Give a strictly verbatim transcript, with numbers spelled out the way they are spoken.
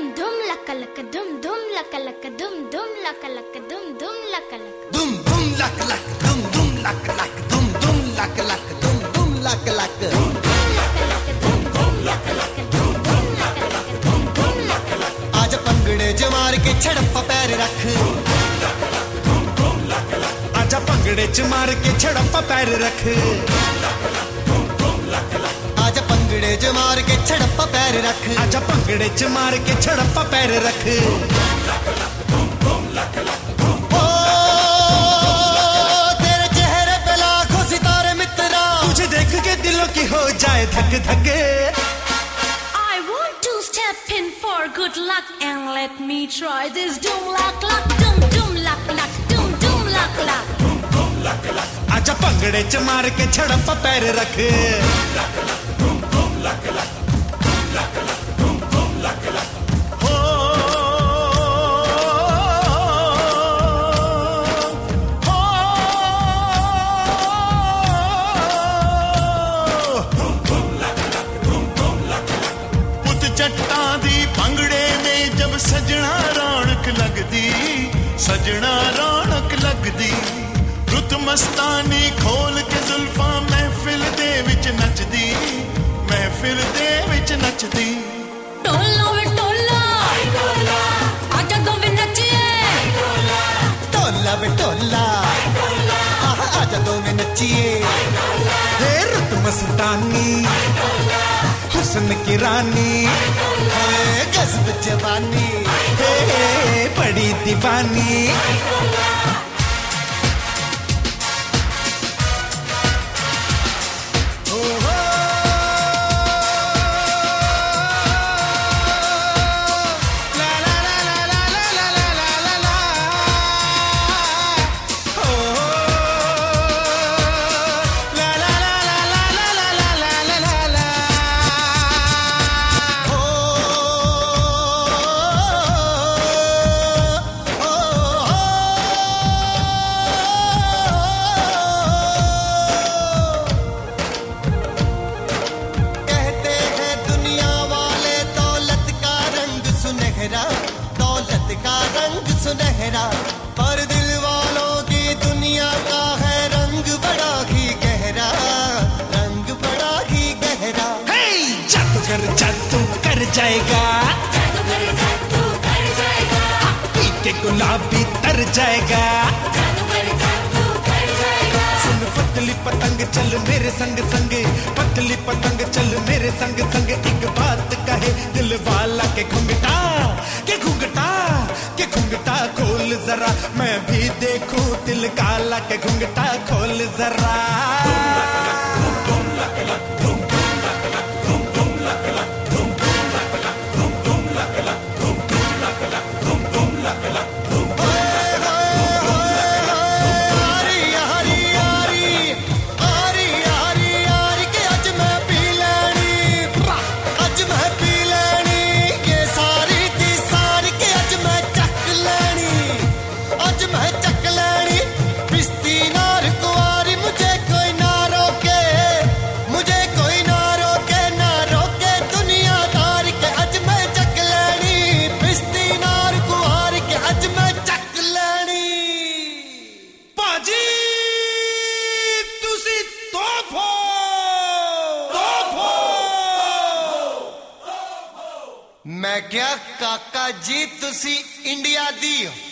धुम luck luck धुम धुम लक लक धुम धुम लक लक धुम धुम लक लक धुम धुम लक लक धुम धुम लक लक धुम धुम लक लक धुम धुम लक लक धुम धुम लक लक धुम धुम लक लक धुम धुम लक लक आज पंगड़े च मार के छड़प्पा पैर रख आजा पंगड़े च मार के छड़प्पा पैर रख आजा पंगड़े च मार के छड़प्पा पैर रख आजा पंगड़े च मार के छड़प्पा पैर रख ओ तेरे चेहरे पे लाखों सितारे मित्रा तुझे देख के दिलों की हो जाए धक धक I want to step in for good luck and let me try this doom luck luck doom doom luck luck doom doom luck luck आजा पंगड़े च मार के छड़प्पा पैर रख हो पुत जट्टां दी पंगड़े में जब सजना रौनक लगदी सजना रौनक लगदी रुत मस्तानी खोल के जुल्फा महफिल दे विच नचदी महफिल दे विच नचदी टोला वे टोला आजा दो वे नचिए टोला बे टोला आहा आजा दो में नचिए हे रुत मस्तानी हुस्न की रानी ओए गज़ब जवानी हे बड़ी दीवानी दौलत का रंग सुनहरा पर दिल वालों की दुनिया का है रंग बड़ा ही गहरा रंग बड़ा ही गहरा हे जादू कर जादू कर जाएगा जादू कर जादू कर जाएगा पी के गुलाबी तर जाएगा जादू कर जादू कर जाएगा सुन पतली पतंग चल मेरे संग संग पतली पतंग चल मेरे संग संग एक बात कहे दिल वाला के घुंघटा के घुंघटा के घुंघटा खोल जरा मैं भी देखूं दिल काला के घुंघटा खोल जरा मैं क्या काका जी तुसी इंडिया दी हो